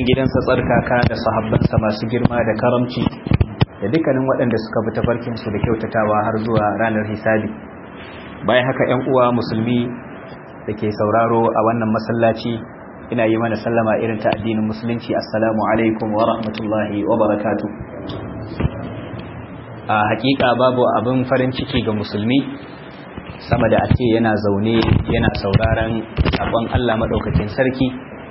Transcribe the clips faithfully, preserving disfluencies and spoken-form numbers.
iyalan gidansa tsarkaka da sahabbansa masu girma da karamci da dukkanin waɗanda suka bi tafarkinsu da kyautatawa har zuwa ranar hisabi. Bayan haka ‘yan uwa musulmi da ke sauraro a wannan masallaci, ina yi mana sallama irin ta addinin musulunci. Assalamu alaikum wa rahmatullahi wa barakatuh. A hakika babu abin farin ciki ga musulmi sama da ake yana zaune yana sauraron sabon Allah madaukakin sarki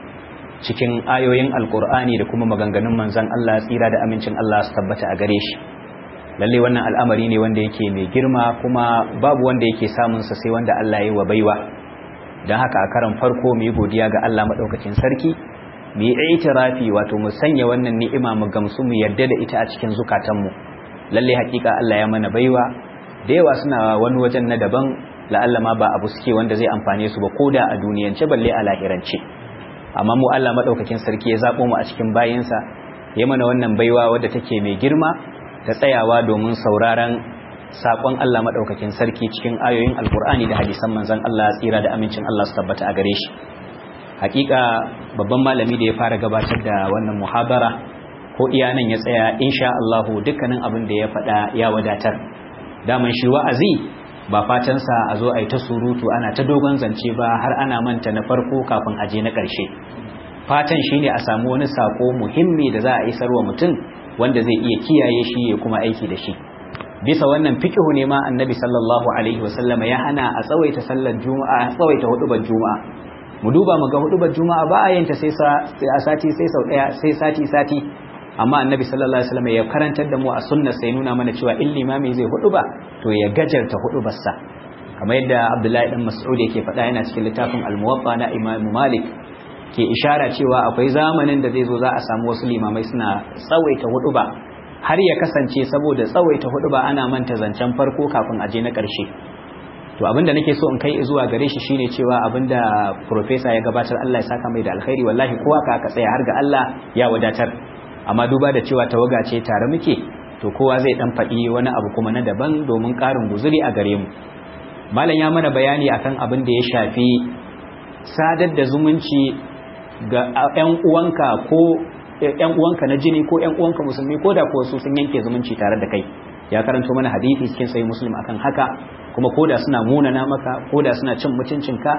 cikin ayoyin alkur'ani da kuma maganganun manzon Allah, tsira da amincin Allah su tabbata a gare shi. Lalle wannan al'amari ne wanda yake mai girma, kuma babu wanda yake samun sa sai wanda Allah ya yi wa baiwa. Dan haka a karan farko mu yi godiya ga Allah madaukakin sarki, mu yi itirafi, wato mu sanya wannan ni'ima mu gamsu mu yarda da ita a cikin zukatanmu. Lalle hakika Allah ya mana baiwa, da yawa suna wani wajen na daban, la'alla ma ba abu suke wanda zai amfane su ba koda a duniyance balle a lahirance. Amma mu Allah madaukakin sarki ya zabo mu a cikin bayinsa, ya mana wannan baiwa wadda take mai girma, ta tsayawa domin sauraron sakon Allah madaukakin sarki cikin ayoyin alkur'ani da hadisan manzon Allah, tsira da amincin Allah su tabbata a gare shi. Hakika babban malami da ya fara gabatar da wannan muhabara, ko iya nan ya tsaya, insha Allah dukkanin abin da ya faɗa ya wadatar. Daman shi wa'azi ba fatansa a zo a yi ta surutu ana ta dogon zance ba har ana manta na farko kafin aje na ƙarshe. Fatan shine a samu wani sako muhimmi da za a isar wa mutum wanda zai iya kiyaye shi ya kuma aiki da shi. Bisa wannan fiqhu ne ma annabi sallallahu alaihi wasallama ya hana a tsawaita sallar juma'a, tsawaita hudubar juma'a. Mu duba mu ga hudubar juma'a ba a yin ta sai a sati sai sau daya sai sati sati. Amma annabi sallallahu alaihi wasallam ya karantar da mu a sunnar sai nuna mana cewa in limami zai hudu ba to ya gajarta hudubarsa, kamar yadda Abdullahi dan Mas'ud yake faɗa yana cikin littafin Al-Muwatta na Imam Malik, ke ishara cewa akwai zamanin da zai zo za a samu wasu limamai suna tsawaita huduba har ya kasance saboda tsawaita huduba ana manta zancen farko kafin aje na ƙarshe. To abinda nake so in kai zuwa gare shi shine cewa abinda professor ya gabatar, Allah ya saka mai da alkhairi, wallahi kowa ka ka tsaya har ga Allah ya wadatar. Amma duba da cewa tawaga ce tare muke, to kowa zai dan faɗi wani abu kuma na daban domin ƙarin guzuri a gare mu. Malam ya mana bayani akan abin da ya shafi sadar da zumunci ga ƴan uwanka ko ƴan uwanka na jini ko ƴan uwanka musulmi, ko da kuwa su sun yanke zumunci tare da kai. Ya karanto mana hadisi cikin sahih Muslim akan haka, kuma koda suna munana maka, koda suna cin mutuncinka,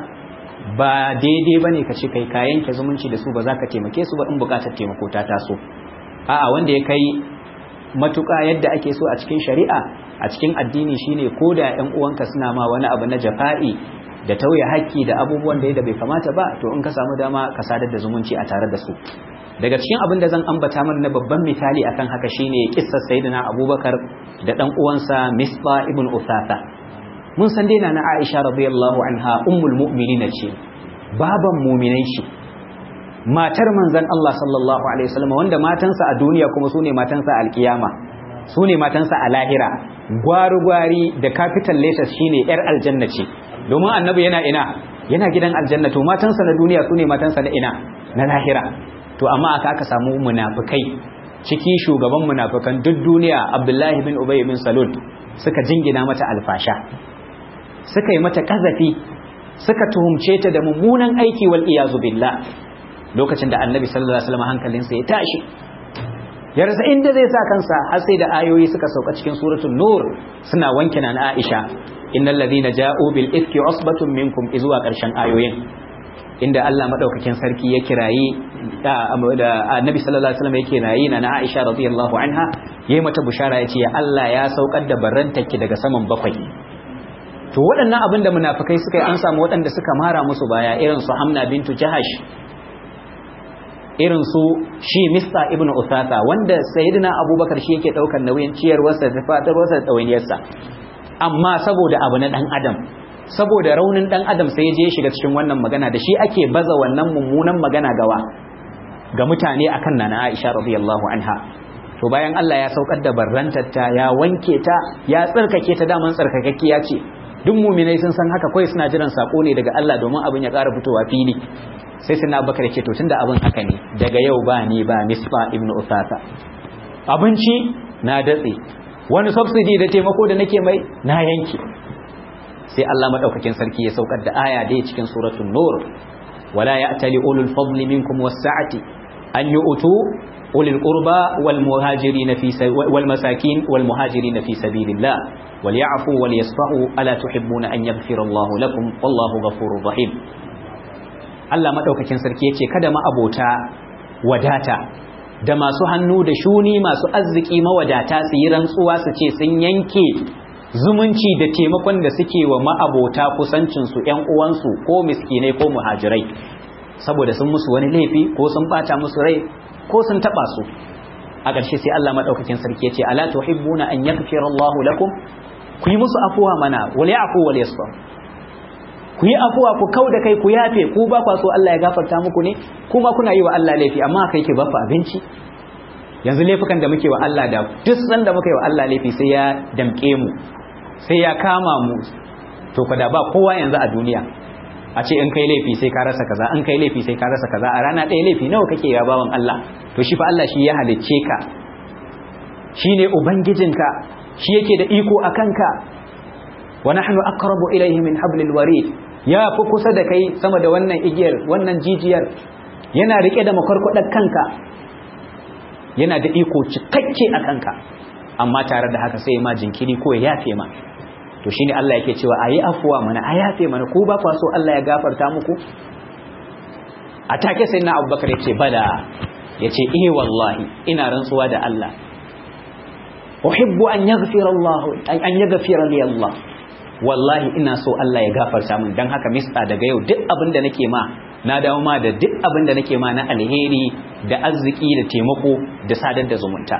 ba daidai bane ka ce kai ka yanke zumunci da su, ba za ka taimake su ba in bukatar taimako ta taso. A'a, wanda ya kai matuƙa yadda ake so a cikin shari'a, a cikin addini shine koda ƴan uwanka suna ma wani abu na jafa'i da tauye haƙƙi da abubuwan da bai kamata ba, to in ka samu dama ka sadar da zumunci a tare da su. Daga cikin abin da zan ambata mana na babban misali akan haka shine kissar sayyidina Abubakar da dan uwansa Misbah ibn Uthatha. Mun san dai na Aisha radiyallahu anha ummul mu'minin ce, baban mu'minai ce, matar manzon Allah sallallahu alaihi wasallam, wanda matansa a duniya kuma sune matansa a alkiyama, sune matansa a lahira. Gwari-gwari da capital letters shine yar aljanna ce, domin annabi yana ina yana gidan aljanna, to matansa na duniya sune matansa na ina na lahira. To amma aka aka samu munafikai, ciki shugaban munafikan duk duniya Abdullahi bin Ubay bin Salul, suka jingina mata alfasha, suka yi mata kazafi, suka tuhumce ta da mummunan aiki wal iyazu billah. Lokacin da annabi sallallahu alaihi wasallam hankalinsa ya tashi, ya rasa inda zai sa kansa, har sai da ayoyi suka sauka cikin suratul nur suna wanke na Aisha, innal ladina ja'u bil ifki usbatun minkum, izuwa karshen ayoyin, inda Allah madaukakin sarki ya kirayi da annabi sallallahu alaihi wasallam yake rayi na Aisha radiyallahu anha, yayi mata bushara yace ya Allah ya saukar da barrantaki daga saman bakwai. To waɗannan abin da munafikai suka yi, an samu waɗanda suka mara musu baya, irin su Hamna bintu Jahash, irin su shi Mista ibn Uthatha, wanda sayyidina Abubakar shi yake daukar nauyin ciyarwarsa da fatarwarsa da dawainiyarsa. Amma saboda abu na dan adam, saboda raunin dan adam, sai je shiga cikin wannan magana, da shi ake baza wannan mummunan magana gawa ga mutane akan nana Aisha radiyallahu anha. To bayan Allah ya saukar da barrantarta, ya wanke ta, ya tsarkake ta, daman tsarkakakkiya ce, duk mu'minai sun san haka, kai suna jiran sako ne daga Allah domin abin ya ƙara fitowa fili. Sai sai na Abubakar ce, to tunda abin haka ne, daga yau ba ni ba Misbah ibn Uthatha, abinci na datse, wani subsidy da taimako da nake mai na yanke. Sai Allah madaukakin sarki ya saukar da aya da cikin suratul nur, wala ya'tali ulul fadli minkum was-sa'ati an yu'tu ulil qurba wal muhajirin fi wal masakin wal muhajirin fi sabilillah wal ya'fu wal yasfahu ala tuhibbuna an yaghfira Allahu lakum wallahu ghafurur rahim. Allah madaukakin sarki yace kada ma abota wadata da masu hannu da shuni masu arziki mawadata su yi rantsuwa su ce sun yanke zumunci da taimakon da suke wa ma'abota kusancinsu ‘yan uwansu ko miskinai ko muhajirai saboda sun musu wani laifi ko sun bata musu rai ko sun taba su. A ƙarshe sai Allah madaukakin sarki yace ala tuhibbuna an yaghfira Allahu lakum, ku yi musu afuwa mana, wal ya'fu wal yasfa, ku yi afuwa ku kauda kai ku yafe, ku ba kwa so Allah ya gafarta muku ne, kuma kuna yi wa Allah laifi amma kai ke bafa abinci. Yanzu laifukan da muke wa Allah da duk sanda muka yi wa Allah laifi sai ya damke mu, sai ya kama mu, to kada ba kowa yanzu a duniya a ce in kai laifi sai ka rasa kaza, in kai laifi sai ka rasa kaza, a rana ɗaya laifi nawa kake ya bawan Allah? To shi fa Allah shi ya halicce ka, shine ubangijinka, shi yake da iko a kanka. Wa nahnu aqrabu ilayhi min hablil warid, ya fi kusa da kai sama da wannan igiyar, wannan jijiyar, yana rike da makarkwadar kanka, yana da iko cikakke a kanka, amma tare da haka sai ma jinkiri ko ya yafe ma. To shine Allah yake cewa ayi afuwa mana, a yafe mana, ku ba kwa so Allah ya gafarta muku? A take sai na Abubakar yace bala, yace eh wallahi ina rantsuwa da Allah, uhibbu an yaghfira Allah an yaghfira li Allah, wallahi ina so Allah ya gafarta min, dan haka mista daga yau duk abin da nake ma na dawo ma da duk abin da nake ma na alheri da arziki da taimako da sadar da zumunta.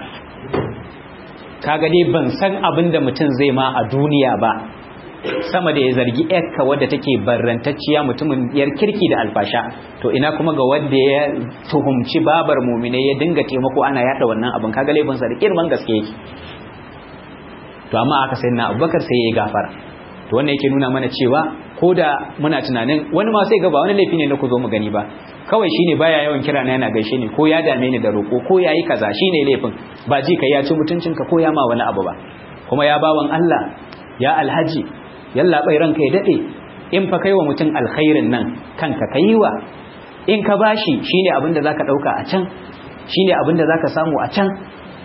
Kaga dai ban san abin da mutum zai ma a duniya ba sama da ya zargi yarka wadda take barrantacciya, mutumin yar kirki da alfasha, to ina kuma ga wanda ya tuhumci babar mu'mine ya dinga taimako ana yada wannan abin. Kaga laifin sa da kirman gaske yake. To amma aka sai na Abubakar sai ya yi gafara. To wannan yake nuna mana cewa ko da muna tunanin wani ma sai ga ba wani laifi ne na ku zo mu gani ba, kawai shine baya yawan kira na yana gaishe ni, ko ya dame ni da roko, ko yayi kaza, shine laifin, ba ji kai ya ci mutuncinka ko ya ma wani abu ba. Kuma ya bawan Allah, ya alhaji, yalla bai ranka ya dade, in fa kai wa mutum alkhairin nan kanka kaiwa, in ka bashi shine abinda zaka dauka a can, shine abinda zaka samu a can.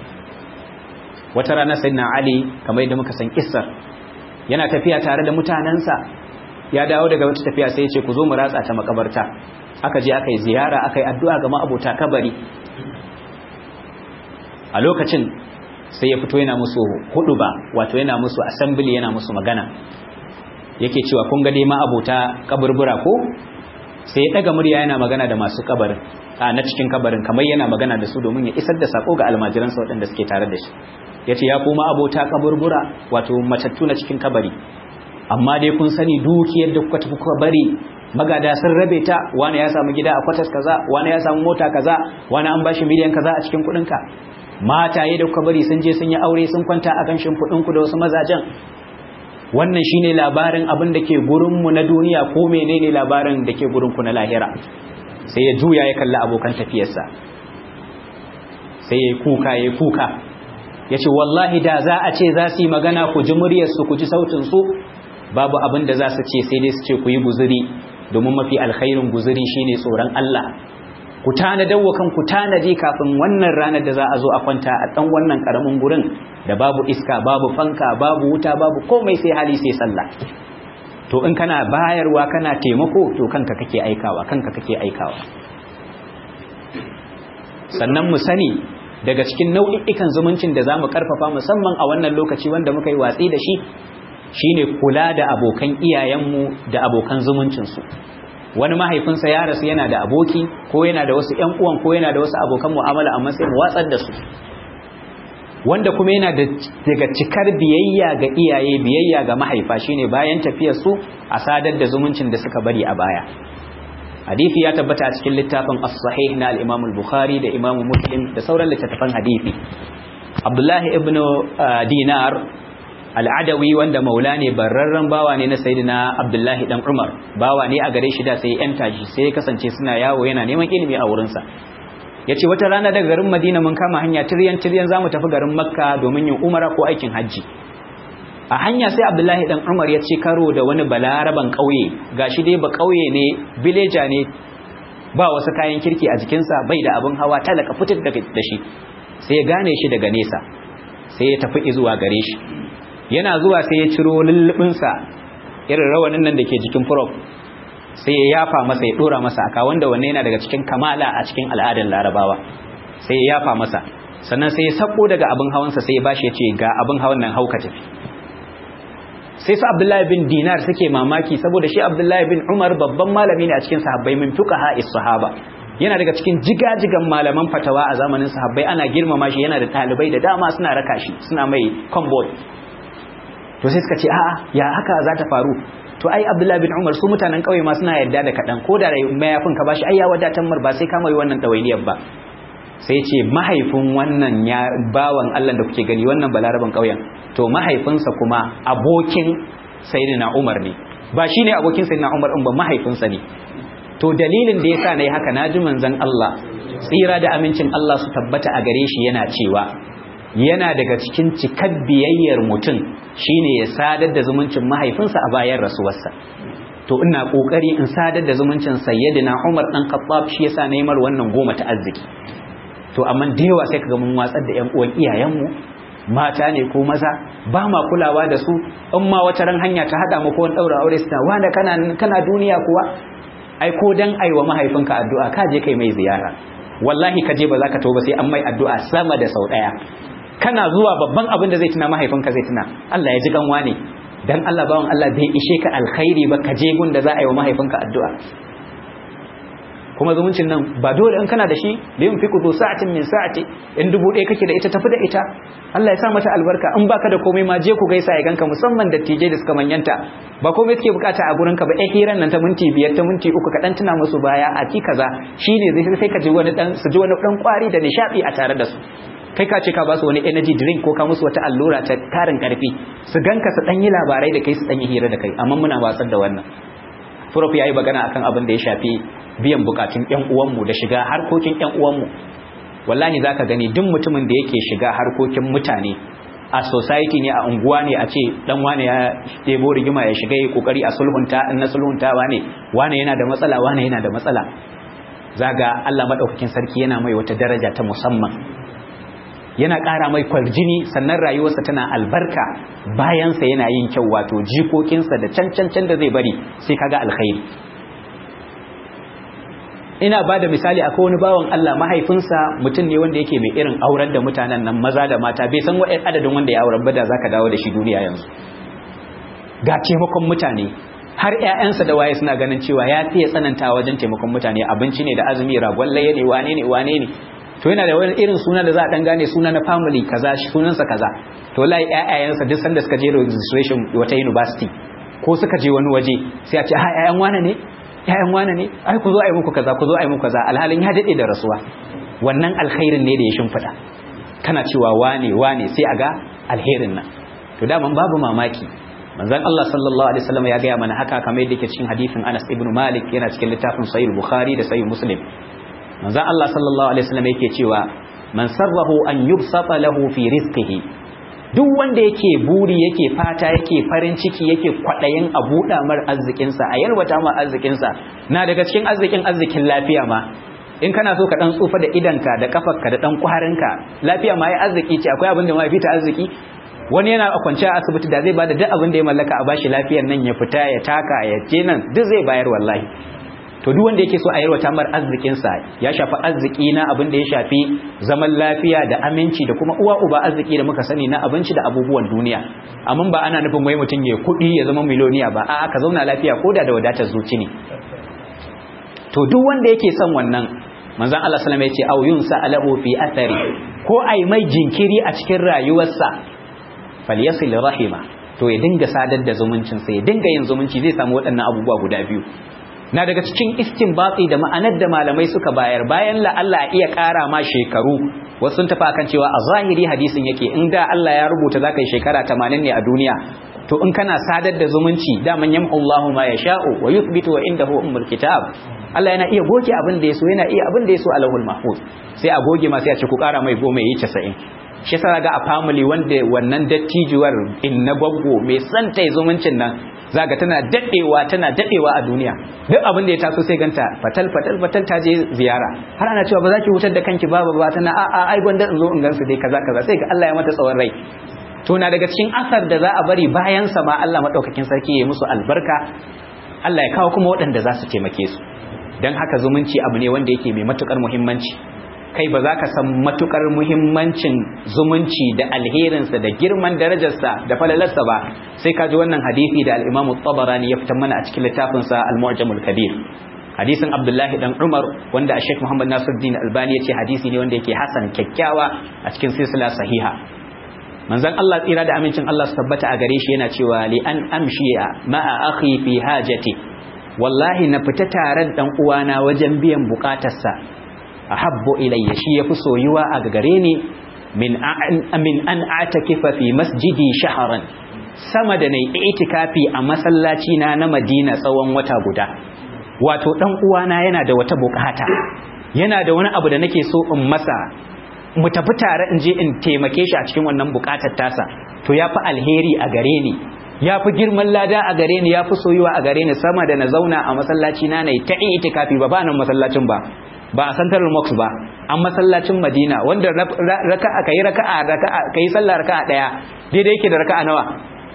Wata rana sayyidina Ali, kamar yadda muka san kissar, yana tafiya tare da mutanansa, ya dawo daga wata tafiya sai ya ce ku zo mu ratsa ta makabarta. Aka je aka yi ziyara, aka yi addu'a ga ma'abota kabari. A lokacin sai ya fito yana musu huduba, wato yana musu assembly, yana musu magana, yake cewa kun ga dai ma'abota kaburbura ko? Sai ya daga murya yana magana da masu kabarin, a na cikin kabarin, kamar yana magana da su domin ya isar da sako ga almajiransa waɗanda suke tare da shi. Yace ya kuma abota kaburbura, wato matattu na cikin kabari, amma dai kun sani dukiyar da kuka tafi kuka bari magada sun rabe ta, wani ya samu gida a kwatas kaza, wani ya samu mota kaza, wani an bashi miliyan kaza a cikin kudin ka. Mataye da kuka bari sun je sun yi aure, sun kwanta a kan shimfiɗin ku da wasu mazajen. Wannan shine labarin abin da ke gurin mu na duniya, ko menene labarin da ke gurin ku na lahira? Sai ya juya ya kalli abokan tafiyarsa, sai ya kuka ya kuka, yace wallahi da za a ce za su yi magana ku ji muryar su, ku ji sautin su, babu abin da za su ce sai dai su ce ku yi guzuri, domin mafi alkhairin guzuri shine tsoron Allah. Ku tanadar wa kanku tanadi kafin wannan ranar da za a zo a kwanta a dan wannan karamin gurin da babu iska, babu fanka, babu wuta, babu komai sai hali sai sallah. To in kana bayarwa kana taimako, to kanka kake aikawa, kanka kake aikawa. Sannan mu sani daga cikin nau'ikan zumuncin da zamu karfafa musamman a wannan lokaci wanda muka yi watsi da shi, shine kula da abokan iyayenmu da abokan zumuncinsu. Wani mahaifinsa ya rasu yana da aboki, ko yana da wasu ƴan uwan, ko yana da wasu abokan mu'amala, amma sai mu watsar da su. Wanda kuma yana da daga cikar biyayya ga iyaye, biyayya ga mahaifa, shine bayan tafiyar su a sadar da zumuncin da suka bari a baya. Hadisi ya tabbata a cikin littafin as-sahih na al-Imam al-Bukhari da Imam Muslim da sauran littattafan hadisi. Abdullahi ibn Dinar al-Adawi, wanda maula ne, bararren bawa ne na Sayyidina Abdullahi dan Umar, bawa ne a gare shi da sai yan tashi, sai ya kasance suna yawo yana neman ilimi a wurin sa. Yace wata rana daga garin Madina mun kama hanya tiryan tiryan zamu tafi garin Makka domin yin umara ko aikin haji. A hanya sai Abdullahi dan Umar ya ce karo da wani balaraban kauye, gashi dai ba kauye ne, villager ne, ba wasu kayan kirki a jikinsa, bai da abin hawa, talaka fitar da shi. Sai ya gane shi daga nesa, sai ya tafi zuwa gare shi. Yana zuwa sai ya ciro lullubinsa irin rawanin nan da ke jikin furok, sai ya yafa masa, ya dora masa aka, wanda wanne yana daga cikin kamala a cikin al'adar Larabawa. Sai ya yafa masa, sannan sai ya sako daga abin hawansa, sai ya bashi ya ce ga abin hawan nan hauka tafi. Sai su Abdullahi bin Dinar suke mamaki, saboda shi Abdullahi bin Umar babban malami ne a cikin sahabbai, min fuqaha is-sahaba, yana daga cikin jigajigan malaman fatawa a zamanin sahabbai, ana girmama shi, yana da talibai da dama suna raka shi, suna mai convoy. To sai suka ce a'a ya haka za ta faru? To ai Abdullahi bin Umar su mutanen kauye ma suna yarda da kadan, ko da mayafin ka bashi ai ya wadatar mar, ba sai ka mai wannan dawainiyar ba. Sai ce mahaifin wannan ya bawan Allah da kuke gani, wannan balaraban kauyen, to mahaifinsa kuma abokin sayyidina Umar ne, ba shine abokin sayyidina Umar din ba, mahaifinsa ne. To dalilin da yasa nayi haka, naji manzon Allah tsira da amincin Allah su tabbata a gare shi yana cewa yana daga cikin cikar biyayyar mutum shine ya sadar da zumuncin mahaifinsa a bayan rasuwarsa. To ina kokari in sadar da zumuncin sayyidina Umar dan Khattab, shi yasa nayi mar wannan goma ta arziki. To amma da yawa sai kaga mun watsar da ƴan uwan iyayenmu, mata ne ko maza, ba ma kulawa da su. In ma wata ran hanya ta hada mu ko wani daura aure suna wanda kana kana duniya kuwa, ai ko dan aiwa mahaifinka addu'a ka je kai mai ziyara, wallahi ka je ba za ka to ba sai an mai addu'a sama da sau daya. Kana zuwa babban abin da zai tuna mahaifinka zai tuna Allah ya ji ganwa ne, dan Allah bawon Allah bai ishe ka alkhairi ba ka je gun da za a yi wa mahaifinka addu'a. Kuma zumuncin nan ba dole in kana da shi da yin fiku zo sa'atin min sa'ati, in dubu ɗaya kake da ita tafi da ita, Allah ya sa mata albarka. In baka da komai ma je ku gaisa ya ganka, musamman dattijai da suka manyanta, ba komai suke bukata a gurinka ba, eh hiran nan ta minti biyar ta minti uku ka dan tuna musu baya a ki kaza, shine zai sai ka ji wani dan su ji wani dan kwari da nishadi a tare da su. Kai ka ce ka ba su wani energy drink ko ka musu wata allura ta karin karfi, su ganka su dan yi labarai da kai, su dan yi hira da kai, amma muna watsar da wannan. Prof yayi magana akan abin da ya shafi biyan bukatun ƴan uwanmu da shiga harkokin ƴan uwanmu. Wallahi zaka gani duk mutumin da yake shiga harkokin mutane a society ne, a unguwa ne, a ce dan wane ya debo rigima ya shiga yi kokari a sulhunta, in na sulhuntawa ne, wane yana da matsala, wane yana da matsala, zaga Allah madaukakin sarki yana mai wata daraja ta musamman, yana ƙara mai kwarjini, sannan rayuwarsa tana albarka, bayansa yana yin kyau, wato jikokinsa da cancancan da zai bari sai kaga alkhairi. Ina ba da misali, akwai wani bawan Allah mahaifinsa mutum ne wanda yake mai irin aurar da mutanen nan maza da mata, bai san wa'in adadin wanda ya aurar ba da zaka dawo da shi duniya yanzu. Ga taimakon mutane, har ƴaƴansa da waye suna ganin cewa ya fiye tsananta wajen taimakon mutane, abinci ne da azumi, ragon laye ne, wane ne wane ne. To yana da wani irin suna da za a dan gane suna na family kaza, sunansa kaza. To wallahi ƴaƴayensa duk sanda suka je registration wata university ko suka je wani waje sai a ce ha ƴaƴan wane ne? ƴaƴan wane ne? Ai ku zo ai muku kaza, ku zo ai muku kaza, alhalin ya dade da rasuwa. Wannan alkhairin ne da ya shimfida. Kana cewa wane wane sai a ga alherin nan. To da man babu mamaki. Manzon Allah sallallahu alaihi wasallam ya ga mana haka, kamar yadda yake cikin hadisin Anas ibn Malik, yana cikin littafin Sahih Bukhari da Sahih Muslim. Manzon Allah sallallahu alaihi wasallam yake cewa man sarrahu an yubsata lahu fi rizqihi, duk wanda yake buri, yake fata, yake farin ciki, yake kwadayin a buɗa mar arzikin sa, a yalwata mar arzikin sa, na daga cikin arzikin arzikin lafiya ma. In kana so ka dan tsufa da idanka da kafarka da dan kwarinka, lafiya ma ai arziki ce, akwai abin da ma fita arziki. Wani yana a kwance a asibiti, da zai bada duk abin da ya mallaka a bashi lafiyar nan, ya fita ya taka ya je nan, duk zai bayar wallahi. To duk wanda yake so a yarwata mar arzikin sa, ya shafi arziki na abin da ya shafi zaman lafiya da aminci, da kuma uwa uba arziki da muka sani na abinci da abubuwan duniya. Amma ba ana nufin wai mutun ya kudi ya zama miloniya ba, a'a ka zauna lafiya koda da wadatar zuci ne. To duk wanda yake son wannan, manzon Allah sallallahu alaihi wasallam ya ce au yunsa alahu fi athari, ko ai mai jinkiri a cikin rayuwarsa, falyasil rahima, to ya dinga sadar da zumuncin sa, ya dinga yin zumunci, zai samu waɗannan abubuwa guda biyu. Na daga cikin istinbati da ma'anar da malamai suka bayar, bayan la Allah iya ƙara ma shekaru, wasu sun tafi akan cewa a zahiri hadisin yake, in da Allah ya rubuta zaka yi shekara tamanin ne a duniya, to in kana sadar da zumunci, daman yamhu Allahu ma yasha'u wa yuthbitu wa indahu ummul kitab. Allah yana iya goge abin da yaso, yana iya abin da yaso a lahul mahfuz, sai a goge ma sai a ce ku ƙara mai goma yayi casa'in. Shi yasa ga a family wanda wannan dattijuwar inna gwaggo mai santa zumuncin nan, zaga tana dadewa tana dadewa a duniya duk abin da ya taso sai ganta fatal fatal fatal ta je ziyara har ana cewa ba za ki hutar da kanki ba ba tana a a ai gwanda in zo in gansu dai kaza kaza sai ga Allah ya mata tsawon rai to na daga cikin asar da za a bari bayan sa ma Allah madaukakin sarki ya musu albarka Allah ya kawo kuma waɗanda za su taimake su dan haka zumunci abu ne wanda yake mai matukar muhimmanci kai ba za ka san matukar muhimmancin zumunci da alherinsa da girman darajarsa da falalarsa ba sai ka ji wannan hadisi da al-Imam at-Tabarani ya fitar mana a cikin littafinsa al-Mu'jam al-Kabir hadisin Abdullahi dan Umar wanda Sheikh Muhammad Nasiruddin Albani ya ce hadisi ne wanda yake hasan kyakkyawa a cikin silsila sahiha manzon Allah tsira da amincin Allah su tabbata a gare shi yana cewa li an amshiya ma'a akhi fi hajati wallahi na fita tare dan uwana wajen biyan bukatarsa ahabbu ilayya shi yafi soyuwa a gare ni min min an atakifa fi masjidi shahran sama da nayi itikafi a masallaci na na Madina tsawon wata guda wato dan uwana yana da wata bukata yana da wani abu da nake so in masa mu tafi tare in je in taimake shi a cikin wannan bukatar tasa to yafi alheri a gare ni yafi girman lada a gare ni yafi soyuwa a gare ni sama da na zauna a masallaci na nayi ta itikafi ba ba nan masallacin ba ba a central mosque ba an masallacin Madina wanda raka'a kai raka'a raka'a kai sallar raka'a daya daidai yake da raka'a nawa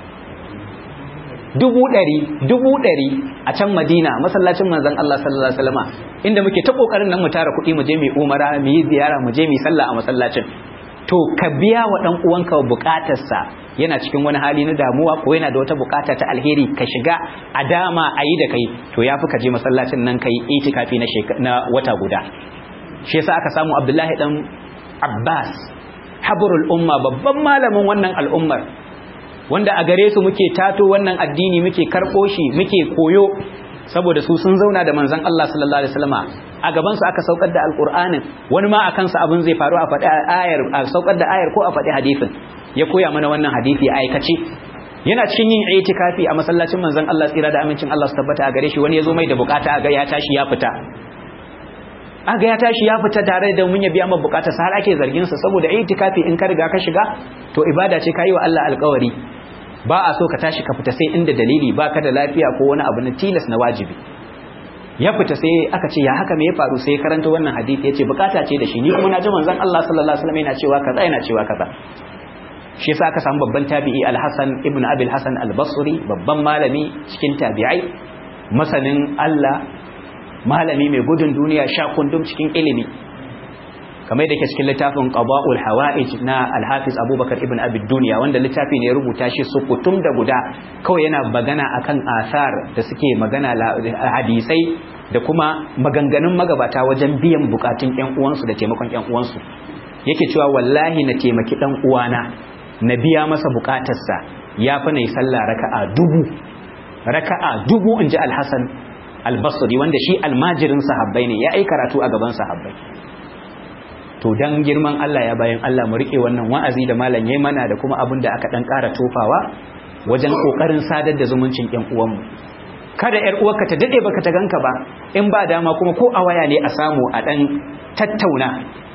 dubu ɗari dubu ɗari a can Madina masallacin manzon Allah sallallahu alaihi wasallama inda muke ta kokarin nan mu tara kuɗi mu je mu umara mu yi ziyara mu je mu sallah a masallacin to ka biya wa dan uwanka bukatarsa yana cikin wani hali na damuwa ko yana da wata bukata ta alheri ka shiga a dama a yi da kai to yafi ka je masallacin nan kai itikafi na na wata guda shi yasa aka samu Abdullahi dan Abbas habrul umma babban malamin wannan al'ummar wanda a gare su muke tato wannan addini muke karbo shi muke koyo saboda su sun zauna da manzon Allah sallallahu alaihi wasallama a gaban su aka saukar da alqur'anin wani ma akan sa abin zai faru a faɗi ayar a saukar da ayar ko a faɗi hadisin ya koya mana wannan hadisi a aikace yana cikin yin itikafi a masallacin manzon Allah tsira da amincin Allah su tabbata a gare shi wani yazo mai da bukata ga ya tashi ya fita aga ya tashi ya fita tare da mun ya biya masa bukata sa har ake zargin sa saboda itikafi in ka riga ka shiga to ibada ce kai wa Allah alƙawari ba a so ka tashi ka fita sai inda dalili baka da lafiya ko wani abu na tilas na wajibi ya fita sai aka ce ya haka me ya faru sai karanta wannan hadisi yace bukata ce da shi ni kuma na ji manzon Allah sallallahu alaihi wasallam yana cewa kaza yana cewa kaza shi yasa aka samu babban tabi'i Al-Hasan ibn Abi Al-Hasan Al-Basri babban malami cikin tabi'ai masanin Allah malami mai gudun duniya sha kundum cikin ilimi kamar da ke cikin littafin Qada'ul Hawa'ij na Al-Hafiz Abubakar ibn Abi Dunya wanda littafi ne ya rubuta shi sukutum da guda kawai yana magana akan asar da suke magana hadisai da kuma maganganun magabata wajen biyan bukatun ƴan uwansu da taimakon ƴan uwansu yake cewa wallahi na taimaki dan uwana na biya masa bukatarsa yafi nayi sallah raka'a dubu raka'a dubu inji Al-Hasan Al-Basri wanda shi almajirin sahabbai ne ya ai karatu a gaban sahabbai to dan girman Allah ya bayan Allah mu rike wannan wa'azi da malam yayi mana da kuma abin da aka dan ƙara tofawa wajen kokarin sadar da zumuncin ƴan uwanmu kada ƴar uwarka ta dade baka ta ganka ba in ba dama kuma ko a waya ne a samu a dan tattauna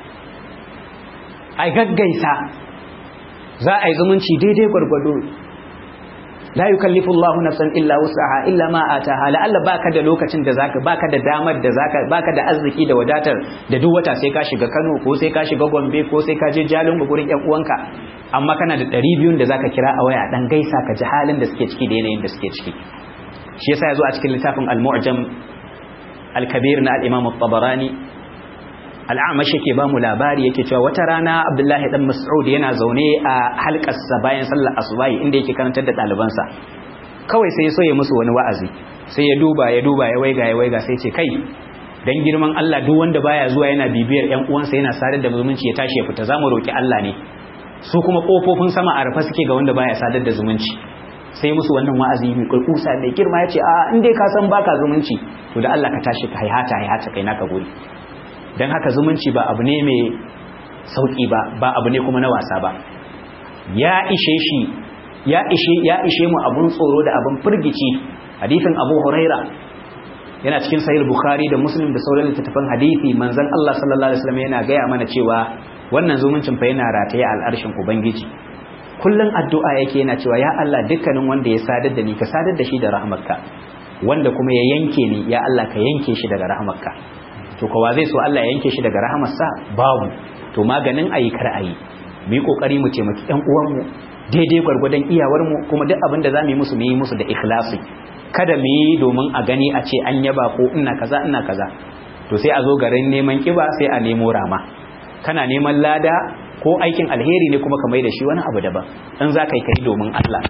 ai gaggaisa za a yi zumunci daidai gwargwado la yukallifu Allahu nafsan illa wus'aha illa ma ataha la Allah baka da lokacin da zaka baka da damar da zaka baka da arziki da wadatar da duk wata sai ka shiga Kano ko sai ka shiga Gombe ko sai ka je Jalingo gurin ƴan uwanka amma kana da ɗari biyu da zaka kira a waya dan gaisa ka ji halin da suke ciki da yanayin da suke ciki shi yasa yazo a cikin littafin Al-Mu'jam Al-Kabir na Al-Imam At-Tabarani Al-Amash yake ba mu labari yake cewa wata rana Abdullahi dan Mas'ud yana zaune a halkarsa bayan sallar asubahi inda yake karantar da ɗalibansa kawai sai ya so ya musu wani wa'azi sai ya duba ya duba ya waiga ya waiga sai ce kai dan girman Allah duk wanda baya zuwa yana bibiyar ƴan uwansa yana sadar da zumunci ya tashi ya fita zamu roki Allah ne su kuma kofofin sama a rufe suke ga wanda baya sadar da zumunci sai musu wannan wa'azi mai kulkusa mai girma yace a in dai ka san baka zumunci to da Allah ka tashi ka haihata haihata kai naka guri dan haka zumunci ba abu ne mai sauki ba ba abu ne kuma na wasa ba ya ishe shi ya ishe ya ishe mu abun tsoro da abun firgici hadisin Abu Huraira yana cikin sahih Bukhari da Muslim da sauran littattafan hadisi manzon Allah sallallahu alaihi wasallam yana gaya mana cewa wannan zumuncin fa yana rataye al'arshin ubangiji kullun addu'a yake yana cewa ya Allah dukkanin wanda ya sadar da ni ka sadar da shi da rahmarka, wanda kuma ya yanke ni ya Allah ka yanke shi daga rahmarka. to kowa zai so Allah ya yanke shi daga rahamarsa? Babu. To maganin ayi kar ayi, mu yi kokari mu taimaki ɗan uwanmu daidai gwargwadon iyawarmu, kuma duk abin da zamu yi musu mu yi musu da ikhlasi, kada mu yi domin a gani a ce an yaba ko ina kaza ina kaza. To sai a zo garin neman kiba sai a nemo rama, kana neman lada ko aikin alheri ne kuma ka mai da shi wani abu daban. In za ka yi kai domin Allah,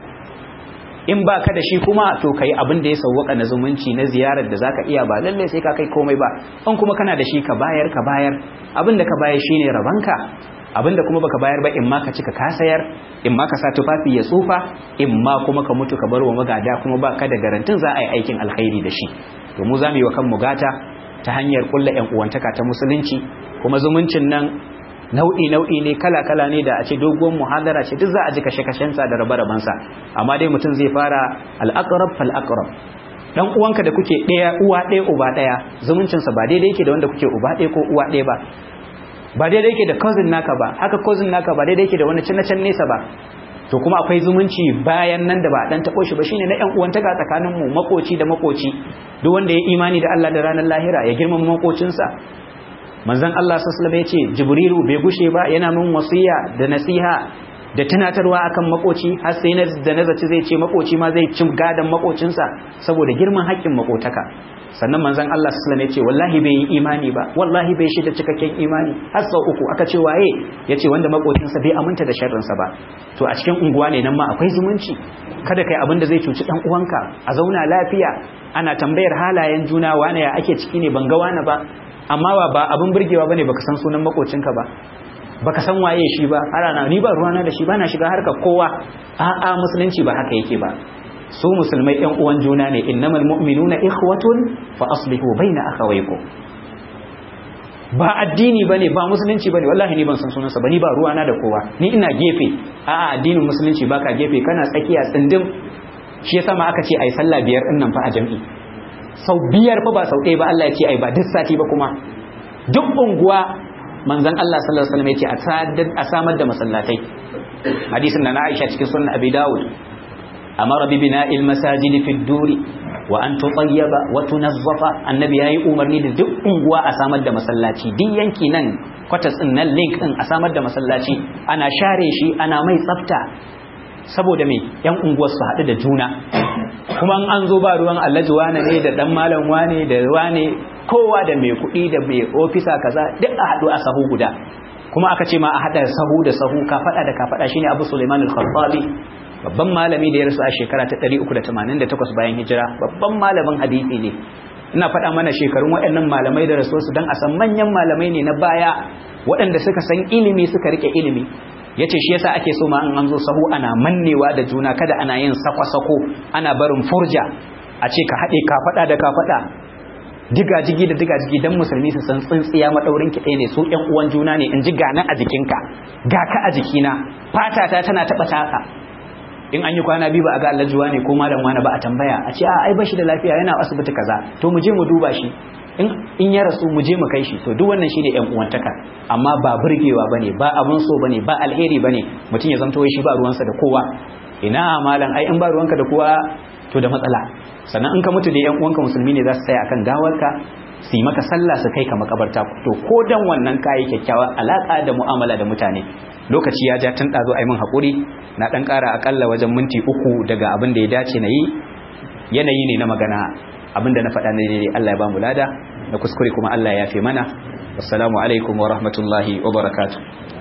in ba ka da shi kuma to ka yi abin da ya sauwaka na zumunci na ziyarar da za ka iya, ba lallai sai ka kai komai ba. In kuma kana da shi ka bayar ka bayar, abin da ka bayar shi ne rabanka. Abin da kuma baka bayar ba, in ma ka cika ka sayar, in ma ka sa tufafi ya tsufa, in ma kuma ka mutu ka bar wa magada kuma ba ka da garantin za a yi aikin alkhairi da shi. To mu za mu yi wa kanmu gata ta hanyar kulla yan uwantaka ta musulunci, kuma zumuncin nan nau'i nau'i ne, kala kala ne, da a ce dogon muhadara ce duk za a ji kashe kashensa da rabe rabansa. Amma dai mutum zai fara al-aqrab fal aqrab. Dan uwanka da kuke daya uwa daya uba daya, zumuncin sa ba daidai yake da wanda kuke uba daya ko uwa daya ba. Ba daidai yake da cousin naka ba, haka cousin naka ba daidai yake da wani cin can nesa ba. To kuma akwai zumunci bayan nan da ba dan tabo shi ba, shine na yan uwantaka tsakanin mu, makoci da makoci. Duk wanda ya imani da Allah da ranar lahira ya girmama makocinsa. Manzon Allah sallallahu alaihi wasallam ya ce Jibrilu bai gushe ba yana min wasiya da nasiha da tunatarwa akan makoci, har sai na da nazaci zai ce makoci ma zai ci gadan makocinsa saboda girman haƙƙin makotaka. Sannan manzon Allah sallallahu alaihi wasallam ya ce wallahi bai yi imani ba, wallahi bai shi da cikakken imani. Har sau uku aka ce waye, yace wanda makocinsa bai aminta da sharrinsa ba. To a cikin unguwa ne nan ma akwai zumunci, kada kai abin da zai cuci dan uwanka, a zauna lafiya, ana tambayar halayen juna, wane ya ake ciki ne, ban ga wane ba. Amma ba ba abin burgewa bane baka san sunan makocinka ba, baka san waye shi ba, harana ni ba ruwana da shi, bana shiga harkar kowa. A'a, musulunci ba haka yake ba. Su musulmai ɗan uwan juna ne, innamal mu'minuna ikhwatun fa aslihu baina akhawaykum. Ba addini bane, ba musulunci bane, wallahi ni ban san sunansa ba, ni ba ruwana da kowa, ni ina gefe. A'a, addinin musulunci baka gefe, kana tsakiya tsindim. Shi yasa ma aka ce ai sallah biyar din nan fa a jami'i. Sau biyar fa ba sau ɗaya ba, Allah ya ce ai ba duk sati ba. Kuma duk unguwa manzon Allah sallallahu alaihi wasallam ya ce a samar da masallatai. Hadisin da na Aisha cikin sunan Abi Dawud, amara bi bina'il masajid fi ad-duri wa an tutayyaba wa tunazzafa. Annabi yayi umarni da duk unguwa a samar da masallaci, duk yanki nan kwatas din nan link din a samar da masallaci, ana share shi, ana mai tsafta, saboda me yan unguwar su haɗu da juna. Kuma an zo ba ruwan Alhaji wane ne da dan malam wane da wane, kowa da mai kuɗi da mai ofisa kaza duk a haɗu a sahu guda. Kuma aka ce ma a haɗa sahu da sahu, ka faɗa da ka faɗa. Shine Abu Sulaiman al-Khattabi, babban malami da ya rasu a shekara ta ɗari uku da tamanin da takwas bayan hijira, babban malamin hadisi ne. Ina faɗa mana shekarun waɗannan malamai da rasuwarsu don a san manyan malamai ne na baya waɗanda suka san ilimi, suka rike ilimi. Yace shi yasa ake so ma in an zo sahu ana mannewa da juna, kada ana yin sako-sako, ana barin furja, a ce ka haɗe ka faɗa da ka faɗa, diga-jigi da diga-jigi, don musulmi su san tsintsiya maɗaurin ki ɗaya ne, su ƴan uwan juna ne. In ji gana a jikinka, ga ka a jikina, fata ta tana taɓa taka. In an yi kwana biyu ba a ga Alhaji ne ko malam wani ba, a tambaya a ce a ai bashi da lafiya yana asibiti kaza, to mu je mu duba shi, in ya rasu mu je mu kai shi. To duk wannan shine ƴan uwantaka, amma ba burgewa bane, ba abun so bane, ba alheri bane mutum ya zanto shi ba ruwansa da kowa. Ina malam, ai in ba ruwanka da kowa to da matsala. Sannan in ka mutu da ƴan uwanka musulmi ne za su tsaya akan gawarka, su yi maka sallah, su kai ka makabarta. To ko dan wannan kai kyakkyawa alaka da mu'amala da mutane. Lokaci ya ja, tun ɗazo ai mun haƙuri, na ɗan ƙara akalla wajen minti uku daga abin da ya dace na yi. Yanayi ne na magana, abin da na faɗa ne dai Allah ya ba mu lada, na kuskure kuma Allah ya fi mana. Assalamu alaikum wa rahmatullahi wa barakatuh.